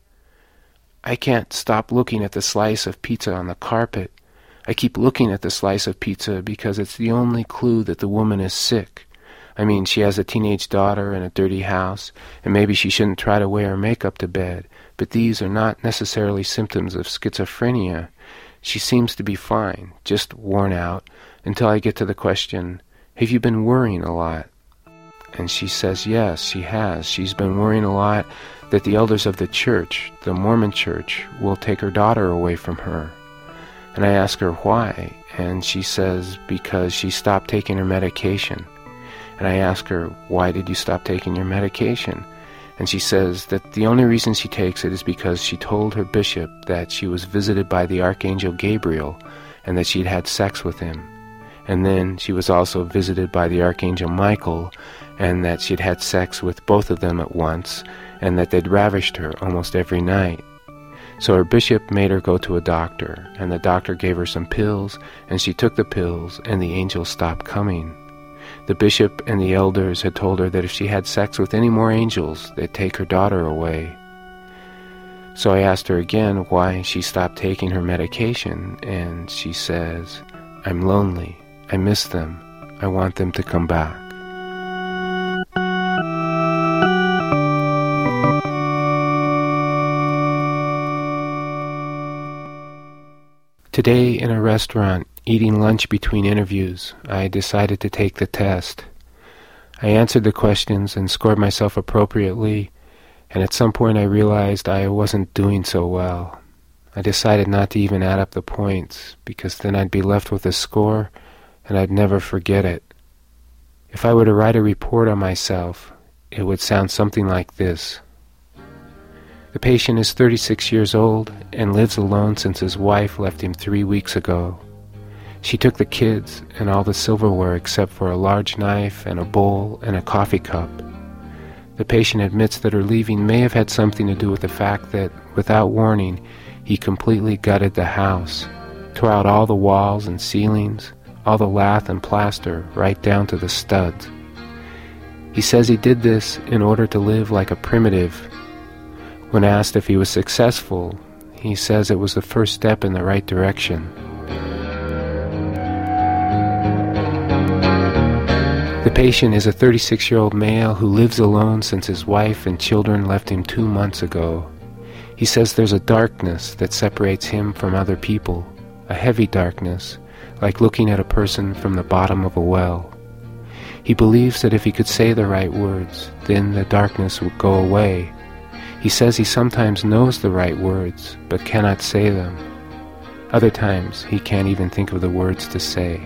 I can't stop looking at the slice of pizza on the carpet. I keep looking at the slice of pizza because it's the only clue that the woman is sick. I mean, she has a teenage daughter and a dirty house, and maybe she shouldn't try to wear her makeup to bed, but these are not necessarily symptoms of schizophrenia. She seems to be fine, just worn out, until I get to the question, "Have you been worrying a lot?" And she says yes, she has. She's been worrying a lot that the elders of the church, the Mormon church, will take her daughter away from her. And I ask her why, and she says because she stopped taking her medication. And I ask her, "Why did you stop taking your medication?" And she says that the only reason she takes it is because she told her bishop that she was visited by the Archangel Gabriel and that she'd had sex with him. And then she was also visited by the Archangel Michael and that she'd had sex with both of them at once and that they'd ravished her almost every night. So her bishop made her go to a doctor, and the doctor gave her some pills, and she took the pills, and the angels stopped coming. The bishop and the elders had told her that if she had sex with any more angels, they'd take her daughter away. So I asked her again why she stopped taking her medication, and she says, "I'm lonely. I miss them. I want them to come back." Today, in a restaurant, eating lunch between interviews, I decided to take the test. I answered the questions and scored myself appropriately, and at some point I realized I wasn't doing so well. I decided not to even add up the points, because then I'd be left with a score, and I'd never forget it. If I were to write a report on myself, it would sound something like this. The patient is thirty-six years old and lives alone since his wife left him three weeks ago. She took the kids and all the silverware except for a large knife and a bowl and a coffee cup. The patient admits that her leaving may have had something to do with the fact that, without warning, he completely gutted the house, tore out all the walls and ceilings, all the lath and plaster, right down to the studs. He says he did this in order to live like a primitive. When asked if he was successful, he says it was the first step in the right direction. The patient is a thirty-six-year-old male who lives alone since his wife and children left him two months ago. He says there's a darkness that separates him from other people, a heavy darkness, like looking at a person from the bottom of a well. He believes that if he could say the right words, then the darkness would go away. He says he sometimes knows the right words, but cannot say them. Other times, he can't even think of the words to say.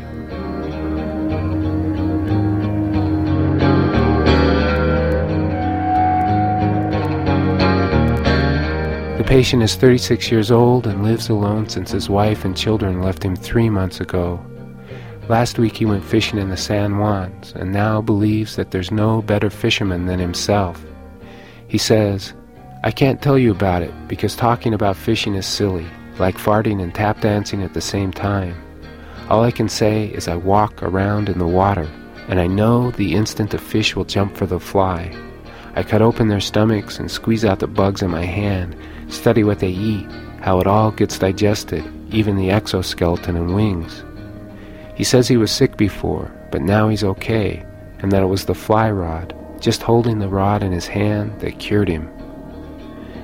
The patient is thirty-six years old and lives alone since his wife and children left him three months ago. Last week he went fishing in the San Juans and now believes that there's no better fisherman than himself. He says, "I can't tell you about it because talking about fishing is silly, like farting and tap dancing at the same time. All I can say is I walk around in the water, and I know the instant a fish will jump for the fly. I cut open their stomachs and squeeze out the bugs in my hand, study what they eat, how it all gets digested, even the exoskeleton and wings." He says he was sick before, but now he's okay, and that it was the fly rod, just holding the rod in his hand, that cured him.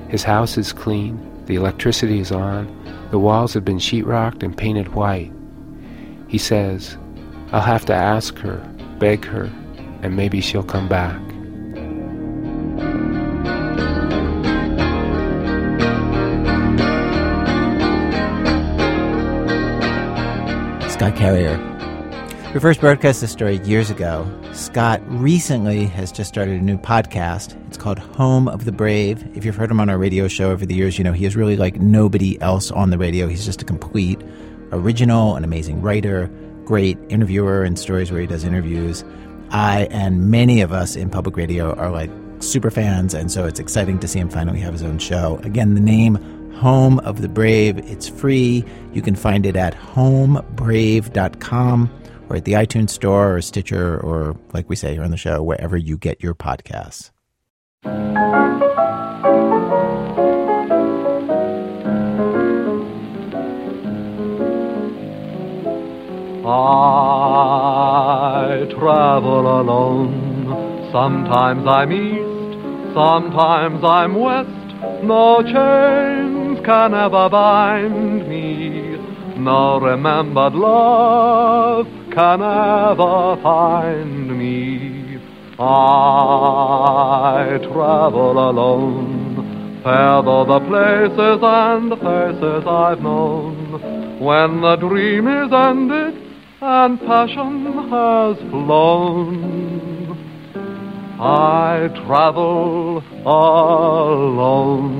His house is clean, the electricity is on, the walls have been sheetrocked and painted white. He says, I'll have to ask her, beg her, and maybe she'll come back. Scott Carrier. We first broadcast this story years ago. Scott recently has just started a new podcast. It's called Home of the Brave. If you've heard him on our radio show over the years, you know he is really like nobody else on the radio. He's just a complete original, an amazing writer, great interviewer in stories where he does interviews. I and many of us in public radio are like super fans, and so it's exciting to see him finally have his own show. Again, the name Home of the Brave. It's free. You can find it at home brave dot com or at the iTunes Store or Stitcher or, like we say here on the show, wherever you get your podcasts. I travel alone. Sometimes I'm east, sometimes I'm west. No chains can ever bind me. No remembered love can ever find me. I travel alone. Fair though the places and faces I've known. When the dream is ended and passion has flown, I travel alone.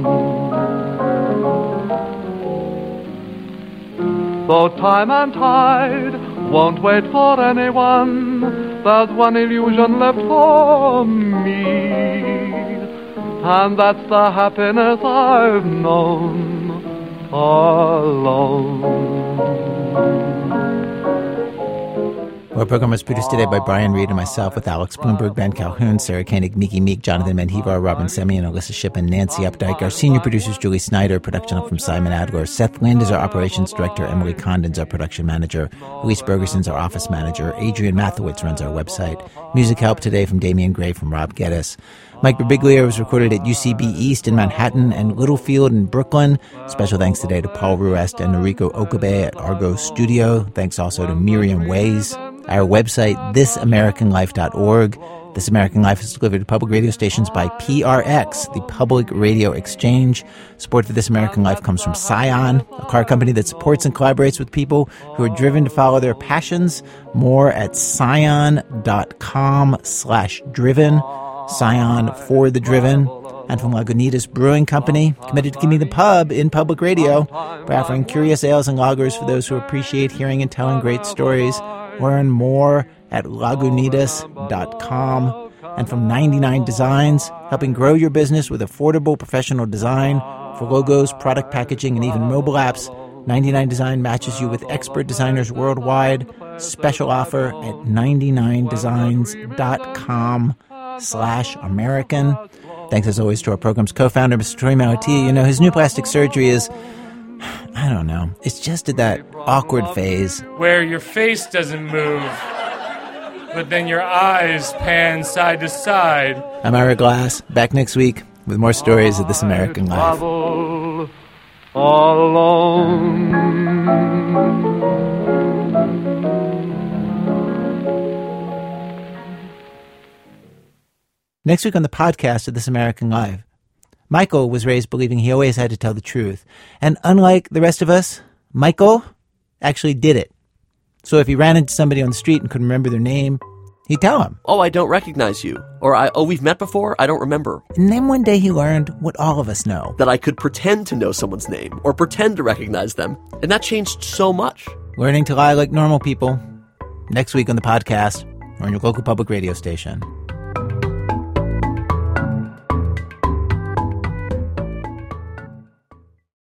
Though time and tide won't wait for anyone, there's one illusion left for me, and that's the happiness I've known alone. Our program was produced today by Brian Reed and myself, with Alex Bloomberg, Ben Calhoun, Sarah Koenig, Miki Meek, Jonathan Menjivar, Robin Semien, Alyssa Shipp, and Nancy Updike. Our senior producers, Julie Snyder. Production help from Simon Adler. Seth Lind is our operations director. Emily Condon's our production manager. Elise Bergerson's our office manager. Adrian Mathowitz runs our website. Music help today from Damian Gray, from Rob Geddes. Mike Birbiglia was recorded at U C B East in Manhattan and Littlefield in Brooklyn. Special thanks today to Paul Ruest and Noriko Okabe at Argo Studio. Thanks also to Miriam Ways. Our website, this american life dot org. This American Life is delivered to public radio stations by P R X, the Public Radio Exchange. Support for This American Life comes from Scion, a car company that supports and collaborates with people who are driven to follow their passions. More at scion.com slash driven. Scion for the driven. And from Lagunitas Brewing Company, committed to keeping the pub in public radio by offering curious ales and lagers for those who appreciate hearing and telling great stories. Learn more at lagunitas dot com. And from ninety-nine Designs, helping grow your business with affordable professional design for logos, product packaging, and even mobile apps. ninety-nine Design matches you with expert designers worldwide. Special offer at ninety-nine designs dot com slash American. Thanks as always to our program's co-founder, Mister Troy Malatia. You know, his new plastic surgery is, I don't know, it's just at that awkward phase where your face doesn't move, but then your eyes pan side to side. I'm Ira Glass, back next week with more stories of This American Life. Alone. Next week on the podcast of This American Life, Michael was raised believing he always had to tell the truth. And unlike the rest of us, Michael actually did it. So if he ran into somebody on the street and couldn't remember their name, he'd tell them. Oh, I don't recognize you. Or, I, oh, we've met before? I don't remember. And then one day he learned what all of us know. That I could pretend to know someone's name or pretend to recognize them. And that changed so much. Learning to lie like normal people. Next week on the podcast or on your local public radio station.